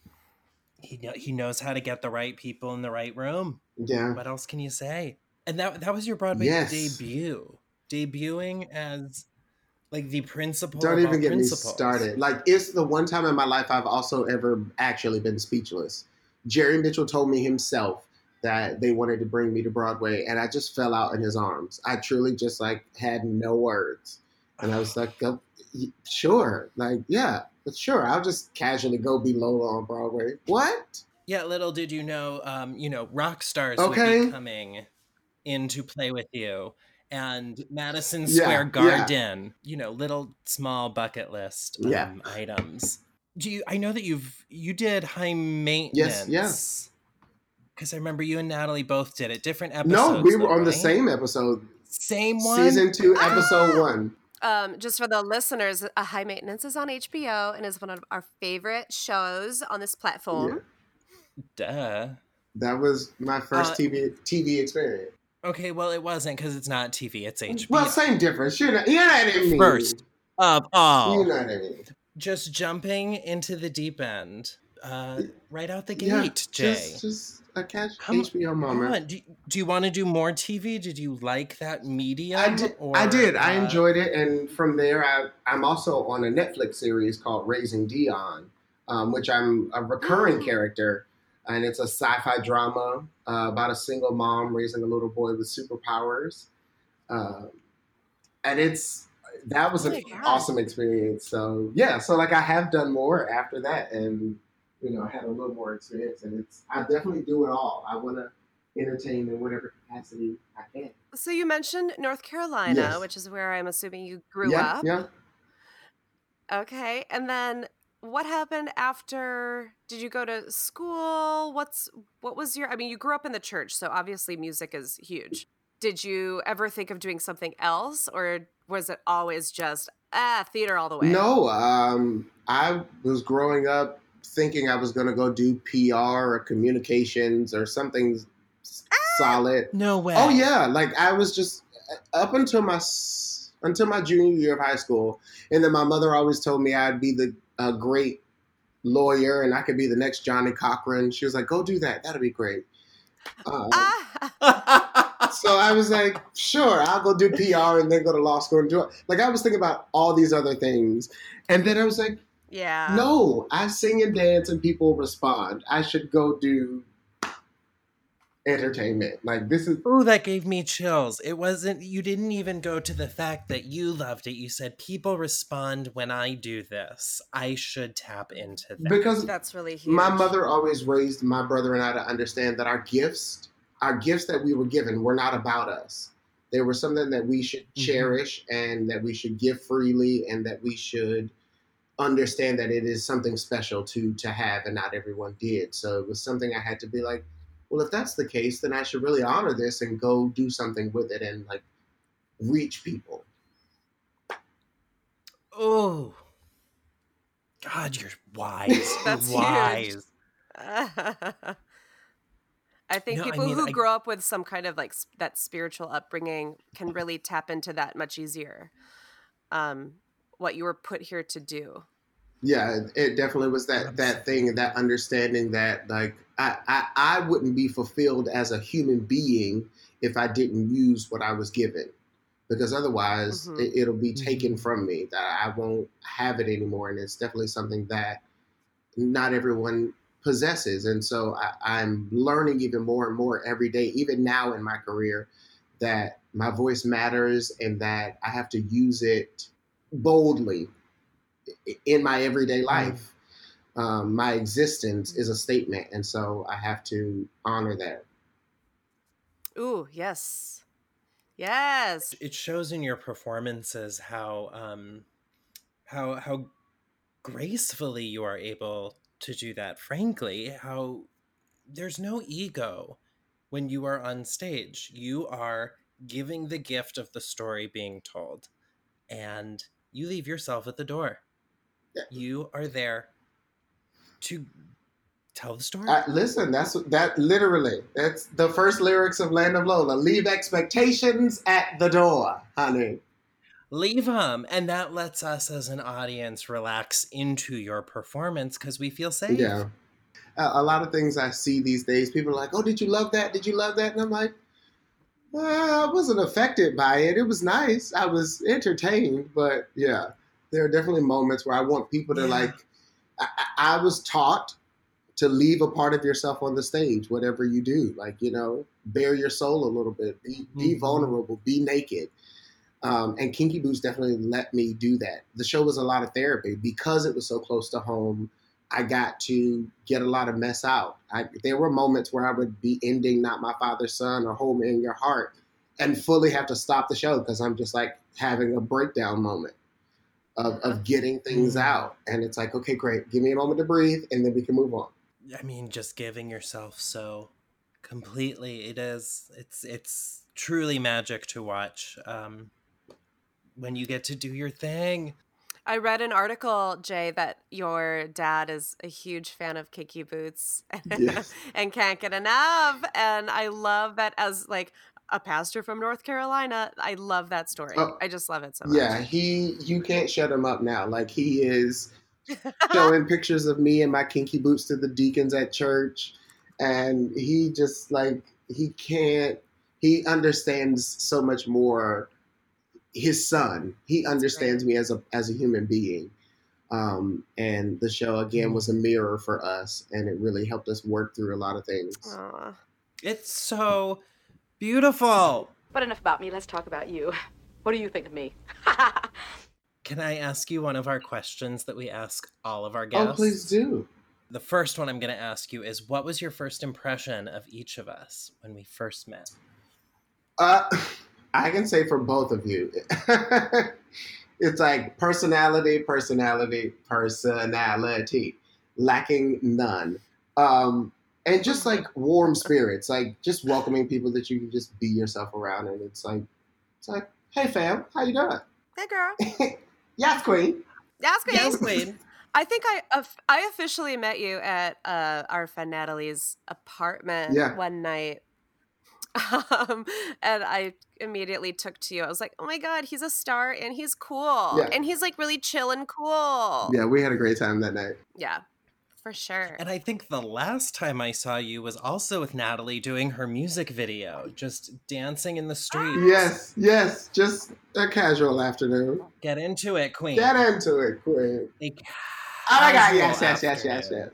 D: he kno- he knows how to get the right people in the right room.
E: Yeah.
D: What else can you say? And that that was your Broadway
E: Yes.
D: debut, debuting as like the principal
E: Don't
D: of all
E: even get me
D: principals.
E: started. Like, it's the one time in my life I've also ever actually been speechless. Jerry Mitchell told me himself that they wanted to bring me to Broadway, and I just fell out in his arms. I truly just, like, had no words. And I was like, oh, sure. Like, yeah, but sure. I'll just casually go be Lola on Broadway. What?
D: Yeah, little did you know, um, you know, rock stars
E: Okay.
D: would be coming in to play with you. And Madison
E: Yeah,
D: Square
E: yeah.
D: Garden, you know, little small bucket list
E: Yeah.
D: um, items. Do you? I know that you've you did High Maintenance.
E: Yes,
D: Because I remember you and Natalie both did it. Different episodes.
E: No, we were
D: though,
E: on the
D: right?
E: same episode.
D: Same one.
E: Season two,
B: Ah!
E: episode one.
B: Um, just for the listeners, uh, High Maintenance is on H B O and is one of our favorite shows on this platform.
D: Duh.
E: That was my first
D: Uh,
E: T V T V experience.
D: Okay, well, it wasn't because it's not T V. It's H B O.
E: Well, same difference. You know, you know what I mean.
D: First of all,
E: You know what I mean.
D: just jumping into the deep end, uh, right out the gate,
E: Yeah,
D: Jay.
E: just just a catch
D: Come-
E: H B O
D: Come
E: moment.
D: on, do, do you want to do more T V? Did you like that medium?
E: I did.
D: Or,
E: I did. I
D: uh,
E: enjoyed it, and from there, I, I'm also on a Netflix series called Raising Dion, um, which I'm a recurring character, and it's a sci-fi drama uh, about a single mom raising a little boy with superpowers, um, and it's that was
B: Oh
E: an
B: my God.
E: awesome experience. So yeah, so like I have done more after that, and you know, had a little more experience, and it's I definitely do it all. I want to entertain in whatever capacity I can.
B: So you mentioned North Carolina,
E: Yes.
B: which is where I'm assuming you grew
E: yeah,
B: up.
E: yeah.
B: Okay. And then what happened after? Did you go to school? What's what was your I mean, you grew up in the church, so obviously music is huge. Did you ever think of doing something else, or was it always just ah, theater all the way?
E: No, um, I was growing up thinking I was going to go do P R or communications or something s- solid.
D: No way.
E: Oh yeah, like I was just up until my s- until my junior year of high school, and then my mother always told me I'd be the a great lawyer and I could be the next Johnny Cochran. She was like, "Go do that. That'll be great." Uh,
B: Ah,
E: so I was like, "Sure, I'll go do P R and then go to law school and do it." Like I was thinking about all these other things, and then I was like,
B: yeah.
E: no, I sing and dance and people respond. I should go do entertainment. Like this is
D: Ooh, that gave me chills. It wasn't, you didn't even go to the fact that you loved it. You said, people respond when I do this. I should tap into that.
E: because
B: That's really huge.
E: my mother always raised my brother and I to understand that our gifts, our gifts that we were given were not about us. They were something that we should
D: Mhm.
E: cherish and that we should give freely and that we should understand that it is something special to to have, and not everyone did. So it was something I had to be like, well, if that's the case, then I should really honor this and go do something with it and like reach people.
D: Oh, God, you're wise.
B: That's
D: wise.
B: huge. I think
D: No, I
B: people
D: mean,
B: who
D: I-
B: grow up with some kind of like s- that spiritual upbringing can really tap into that much easier. Um, what you were put here to do.
E: Yeah, it, it definitely was that that thing and that understanding that like I, I I wouldn't be fulfilled as a human being if I didn't use what I was given, because otherwise
B: Mhm.
E: it, it'll be taken
D: Mhm.
E: from me, that I won't have it anymore. And it's definitely something that not everyone possesses. And so I, I'm learning even more and more every day, even now in my career, that my voice matters and that I have to use it boldly in my everyday life. Um, my existence is a statement, and so I have to honor that.
B: Ooh, yes. Yes.
D: It shows in your performances how um how how gracefully you are able to do that. Frankly, how there's no ego when you are on stage. You are giving the gift of the story being told, and you leave yourself at the door.
E: Yeah.
D: You are there to tell the story.
E: Uh, listen, that's that literally. That's the first lyrics of Land of Lola. Leave expectations at the door, honey.
D: Leave them, and that lets us as an audience relax into your performance because we feel safe.
E: Yeah. A, a lot of things I see these days, people are like, "Oh, did you love that? Did you love that?" And I'm like, well, I wasn't affected by it. It was nice. I was entertained, but yeah, there are definitely moments where I want people to
D: Yeah.
E: like. I, I I was taught to leave a part of yourself on the stage, whatever you do. Like, you know, bare your soul a little bit, be, be
D: Mhm.
E: vulnerable, be naked. Um, and Kinky Boots definitely let me do that. The show was a lot of therapy because it was so close to home. I got to get a lot of mess out. I, there were moments where I would be ending Not My Father's Son or Hold Me in Your Heart and fully have to stop the show because I'm just like having a breakdown moment of, of getting things
D: Mhm.
E: out. And it's like, okay, great. Give me a moment to breathe and then we can move on.
D: I mean, just giving yourself so completely. It is. It's. It's truly magic to watch. Um, when you get to do your thing.
B: I read an article, Jay, that your dad is a huge fan of Kinky Boots
E: Yes.
B: and can't get enough. And I love that as like a pastor from North Carolina. I love that story.
E: Oh,
B: I just love it so much.
E: Yeah, he, you can't shut him up now. Like, he is showing pictures of me and my kinky boots to the deacons at church. And he just like, he can't, he understands so much more his son. He understands me as a, as a human being. Um, and the show again was a mirror for us, and it really helped us work through a lot of things.
B: Aw.
D: It's so beautiful.
F: But enough about me. Let's talk about you. What do you think of me?
D: Can I ask you one of our questions that we ask all of our guests?
E: Oh, please do.
D: The first one I'm going to ask you is, what was your first impression of each of us when we first met?
E: Uh, I can say for both of you. It's like personality, personality, personality, lacking none. Um, and just like warm spirits, like just welcoming people that you can just be yourself around. And it's like, it's like, hey fam, how you doing?
B: Hey, girl.
E: Yes, queen.
B: Yes, queen.
D: Yes, Queen.
B: I think I of- I officially met you at uh, our friend Natalie's apartment
E: Yeah.
B: one night. Um, and I immediately took to you. I was like, oh my God, he's a star and he's cool.
E: Yeah.
B: And he's like really chill and cool.
E: Yeah, we had a great time that night.
B: Yeah, for sure.
D: And I think the last time I saw you was also with Natalie doing her music video, just dancing in the streets.
E: Yes, yes, just a casual afternoon.
D: Get into it, Queen.
E: Get into it, queen.
D: A
E: Oh my God,
D: casual
E: yes, yes, yes, yes,
D: afternoon.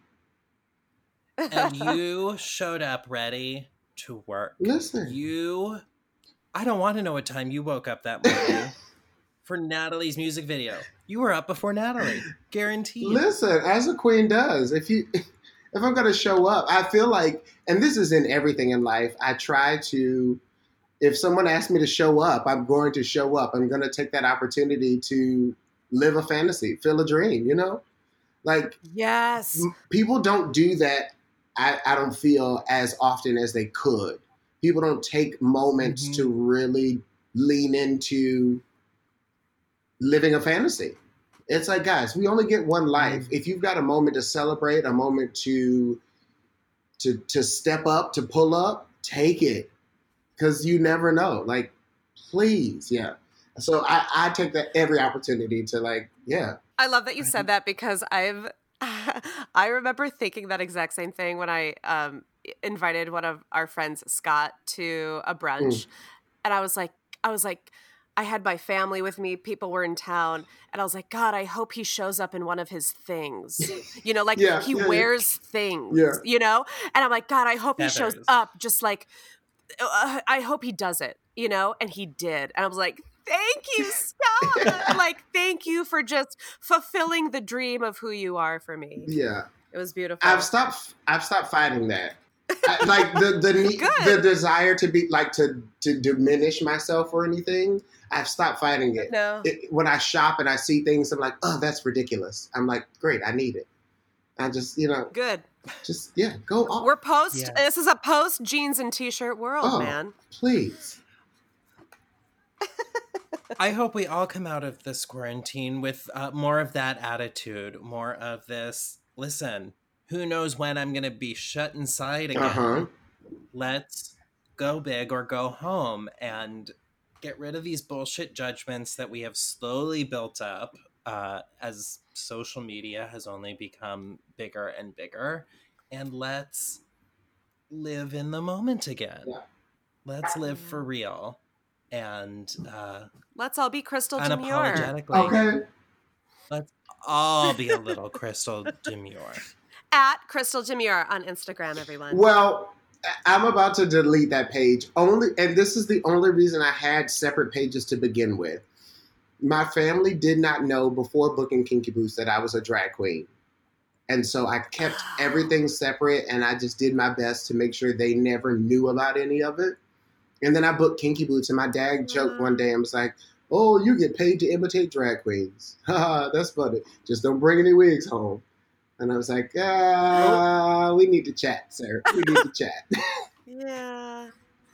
E: yes.
D: And you showed up ready to work.
E: Listen.
D: You, I don't want to know what time you woke up that morning for Natalie's music video. You were up before Natalie, guaranteed.
E: Listen, as a queen does. If you, if I'm going to show up, I feel like, and this is in everything in life, I try to, if someone asks me to show up, I'm going to show up. I'm going to take that opportunity to live a fantasy, feel a dream, you know? Like,
B: Yes.
E: m- people don't do that, I, I don't feel, as often as they could. People don't take moments
D: Mm-hmm.
E: to really lean into living a fantasy. It's like, guys, we only get one life.
D: Mm.
E: If you've got a moment to celebrate, a moment to to to step up, to pull up, take it. Because you never know. Like, please, yeah. So I, I take that every opportunity to, like, yeah.
B: I love that you said that because I've I remember thinking that exact same thing when I um, invited one of our friends, Scott, to a brunch,
E: Mm.
B: and I was like, I was like, I had my family with me, people were in town, and I was like, God, I hope he shows up in one of his things, you know, like
E: Yeah,
B: he
E: yeah, yeah.
B: wears things,
E: Yeah.
B: you know, and I'm like, God, I hope he shows
D: Feathers.
B: up, just like, uh, I hope he does it, you know, and he did, and I was like, thank you, Scott. Like, thank you for just fulfilling the dream of who you are for me.
E: Yeah.
B: It was beautiful.
E: I've stopped I've stopped fighting that. I, like the the need,
B: Good.
E: the desire to be like to to diminish myself or anything. I've stopped fighting it.
B: No.
E: it. When I shop and I see things, I'm like, oh, that's ridiculous. I'm like, great, I need it. I just, you know,
B: Good.
E: just yeah, go off.
B: We're post.
D: Yes.
B: This is a post jeans and t-shirt world,
E: Oh,
B: man.
E: please.
D: I hope we all come out of this quarantine with uh, more of that attitude, more of this, listen, who knows when I'm going to be shut inside again.
E: Uh-huh.
D: Let's go big or go home and get rid of these bullshit judgments that we have slowly built up uh, as social media has only become bigger and bigger. And let's live in the moment again.
E: Yeah.
D: Let's live for real. And uh,
B: Let's all be Crystal Demure.
D: unapologetically,
E: Okay.
D: let's all be a little Crystal Demure.
B: At Crystal Demure on Instagram, everyone.
E: Well, I'm about to delete that page only, and this is the only reason I had separate pages to begin with. My family did not know before booking Kinky Boots that I was a drag queen. And so I kept everything separate, and I just did my best to make sure they never knew about any of it. And then I booked Kinky Boots, and my dad joked one day and was like, oh, you get paid to imitate drag queens. Haha, that's funny. Just don't bring any wigs home. And I was like, ah, we need to chat, sir. We need to chat.
B: Yeah.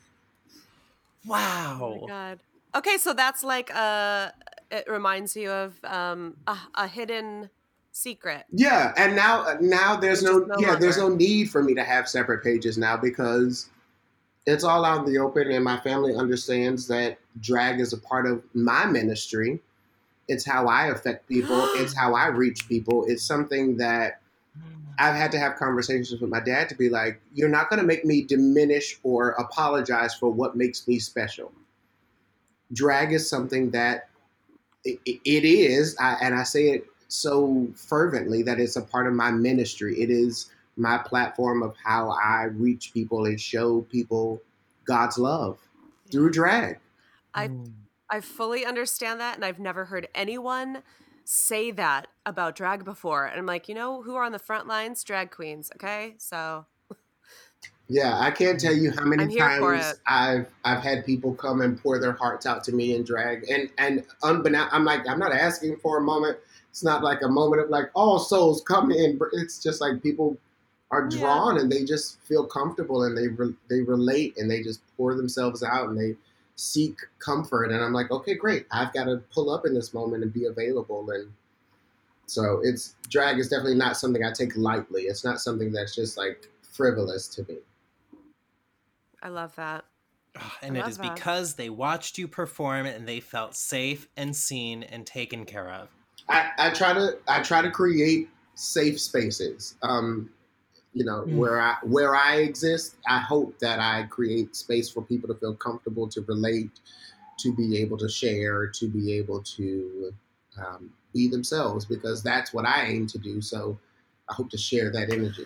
D: Wow.
B: Oh my God. Okay, so that's like a. It reminds you of um, a, a hidden secret.
E: Yeah, and now now there's
B: Which
E: no,
B: is no
E: yeah, there's no
B: longer.
E: need for me to have separate pages now because it's all out in the open, and my family understands that drag is a part of my ministry. It's how I affect people. It's how I reach people. It's something that I've had to have conversations with my dad to be like, you're not going to make me diminish or apologize for what makes me special. Drag is something that it, it is, I, and I say it so fervently that it's a part of my ministry. It is my platform of how I reach people and show people God's love through drag.
B: I I fully understand that, and I've never heard anyone say that about drag before. And I'm like, you know, who are on the front lines? Drag queens. Okay, so
E: Yeah, I can't tell you how many
B: I'm here for
E: times
B: it.
E: I've I've had people come and pour their hearts out to me in drag, and and unbeknownst, I'm like, I'm not asking for a moment. It's not like a moment of like all souls come in. It's just like people are
B: Yeah.
E: drawn and they just feel comfortable and they re- they relate and they just pour themselves out and they seek comfort. And I'm like, okay, great. I've got to pull up in this moment and be available. And so it's drag is definitely not something I take lightly. It's not something that's just like frivolous to me.
B: I love that.
D: Ah, And
B: I
D: it
B: love
D: is
B: that.
D: because they watched you perform and they felt safe and seen and taken care of.
E: I, I try to I try to create safe spaces. Um, you know,
D: Mm.
E: where I where I exist, I hope that I create space for people to feel comfortable, to relate, to be able to share, to be able to um, be themselves, because that's what I aim to do. So I hope to share that energy.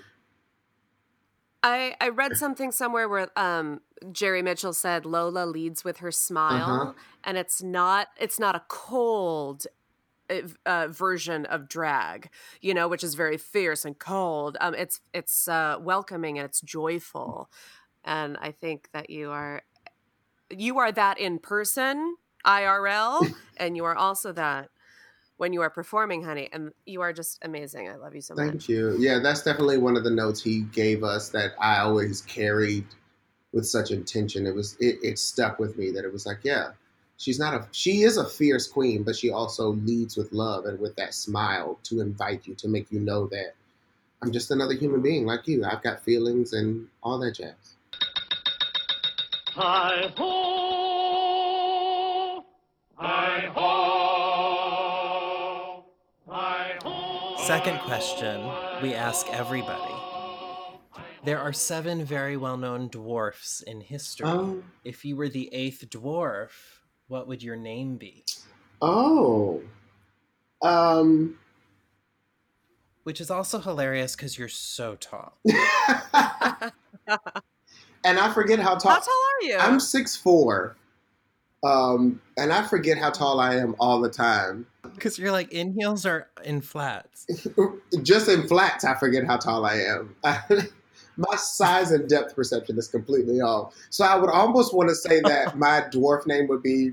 B: I, I read something somewhere where um, Jerry Mitchell said Lola leads with her smile,
E: Uh-huh.
B: and it's not it's not a cold uh, uh, version of drag, you know, which is very fierce and cold. Um, it's it's uh, welcoming and it's joyful, and I think that you are you are that in person, I R L, and you are also that when you are performing, honey. And you are just amazing. I love you so much.
E: Thank you. Yeah, that's definitely one of the notes he gave us that I always carried with such intention. It was it, it stuck with me that it was like, yeah, she's not a she is a fierce queen, but she also leads with love and with that smile to invite you, to make you know that I'm just another human being like you. I've got feelings and all that jazz.
G: Hi ho, hi ho, hi ho.
D: Second question we ask everybody. There are seven very well-known dwarfs in history.
E: Oh.
D: If you were the eighth dwarf, what would your name be?
E: Oh. Um...
D: Which is also hilarious because you're so tall.
E: And I forget how tall.
B: How tall are you?
E: I'm six foot four. Um, and I forget how tall I am all the time.
D: Because you're like in heels or in flats?
E: Just in flats, I forget how tall I am. My size and depth perception is completely off. So I would almost want to say that my dwarf name would be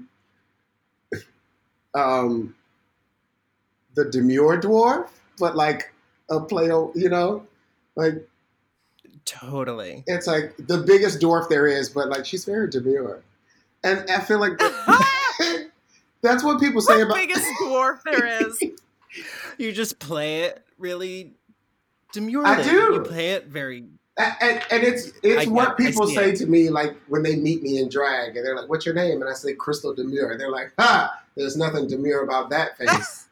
E: um, the Demure Dwarf, but like a play, you know, like
D: totally.
E: It's like the biggest dwarf there is, but like she's very demure, and I feel like that, that's what people say
B: the
E: about
B: biggest dwarf there is.
D: You just play it really demure.
E: I do.
D: You play it very.
E: And, and, and it's it's
D: I,
E: what
D: I,
E: people
D: I
E: say
D: it.
E: to me, like when they meet me in drag, and they're like, "What's your name?" And I say, "Crystal Demure." And they're like, "Ha! There's nothing demure about that face."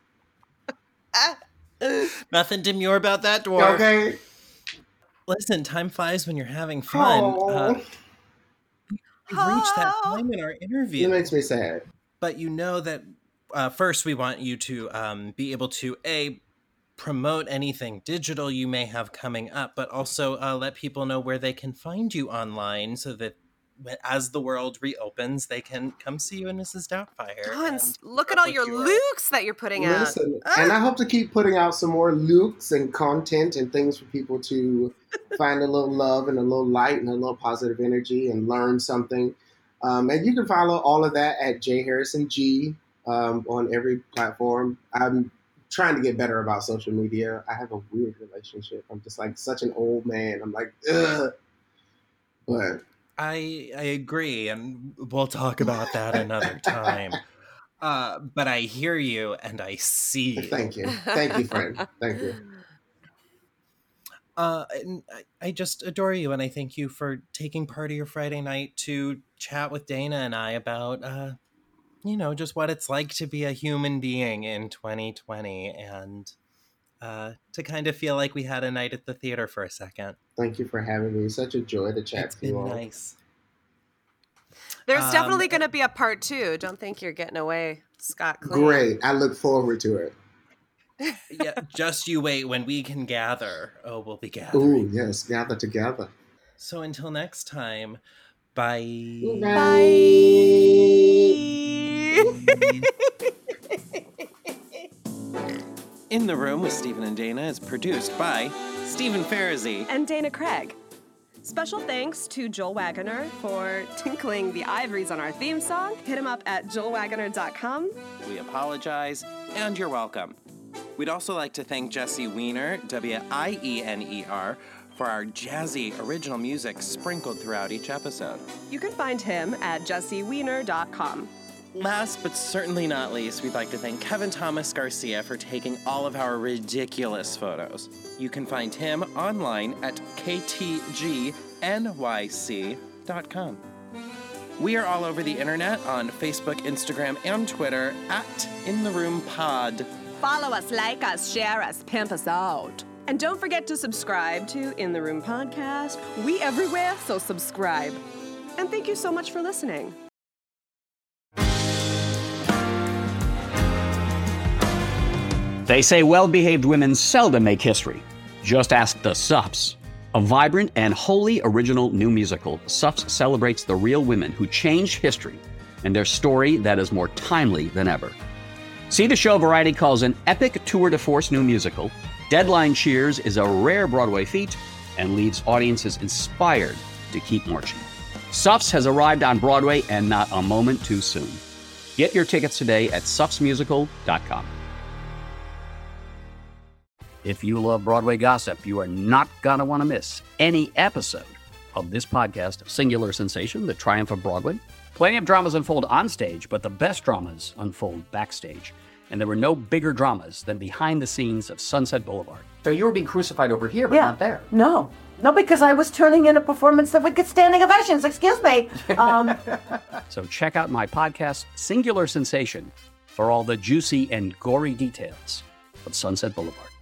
D: Nothing demure about that dwarf.
E: Okay.
D: Listen, time flies when you're having fun. Uh, we've reached that time in our interview.
E: It makes me sad.
D: But you know that uh, first we want you to um, be able to, A, promote anything digital you may have coming up, but also uh, let people know where they can find you online so that as the world reopens, they can come see you in Missus Doubtfire.
B: Oh, and look at all your looks that you're putting out.
E: Listen,
B: Ah.
E: and I hope to keep putting out some more looks and content and things for people to find a little love and a little light and a little positive energy and learn something. Um, and you can follow all of that at J Harrison G um, on every platform. I'm trying to get better about social media. I have a weird relationship. I'm just like such an old man. I'm like, ugh. But
D: I I agree, and we'll talk about that another time. Uh, but I hear you and I see you.
E: Thank you. Thank you, friend. Thank you.
D: Uh, and I, I just adore you, and I thank you for taking part of your Friday night to chat with Dana and I about, uh, you know, just what it's like to be a human being in twenty twenty, and uh, to kind of feel like we had a night at the theater for a second.
E: Thank you for having me. Such a joy to chat
D: It's
E: to you
D: been
E: all.
D: nice.
B: There's
D: Um,
B: definitely going to be a part two. Don't think you're getting away scot-clean.
E: Great. I look forward to it.
D: Yeah, just you wait. When we can gather, oh, we'll be gathering.
E: Ooh, yes. Gather together.
D: So until next time, bye.
B: Bye.
A: In the Room with Stephen and Dana is produced by Stephen Farazi.
B: And Dana Craig. Special thanks to Joel Wagoner for tinkling the ivories on our theme song. Hit him up at joel wagoner dot com.
A: We apologize, and you're welcome. We'd also like to thank Jesse Wiener, W I E N E R, for our jazzy original music sprinkled throughout each episode.
B: You can find him at jesse wiener dot com.
A: Last but certainly not least, we'd like to thank Kevin Thomas Garcia for taking all of our ridiculous photos. You can find him online at k t g n y c dot com. We are all over the internet on Facebook, Instagram, and Twitter at In The Room Pod.
B: Follow us, like us, share us, pimp us out. And don't forget to subscribe to In The Room Podcast. We everywhere, so subscribe. And thank you so much for listening.
H: They say well-behaved women seldom make history. Just ask the Suffs. A vibrant and wholly original new musical, Suffs celebrates the real women who changed history and their story that is more timely than ever. See the show Variety calls an epic tour de force new musical. Deadline Cheers is a rare Broadway feat and leaves audiences inspired to keep marching. Suffs has arrived on Broadway and not a moment too soon. Get your tickets today at suffs musical dot com. If you love Broadway gossip, you are not going to want to miss any episode of this podcast, Singular Sensation, The Triumph of Broadway. Plenty of dramas unfold on stage, but the best dramas unfold backstage. And there were no bigger dramas than behind the scenes of Sunset Boulevard.
I: So you were being crucified over here, but
J: Yeah.
I: not there.
J: No. No, because I was turning in a performance that would get standing ovations. Excuse me. Um,
H: So check out my podcast, Singular Sensation, for all the juicy and gory details of Sunset Boulevard.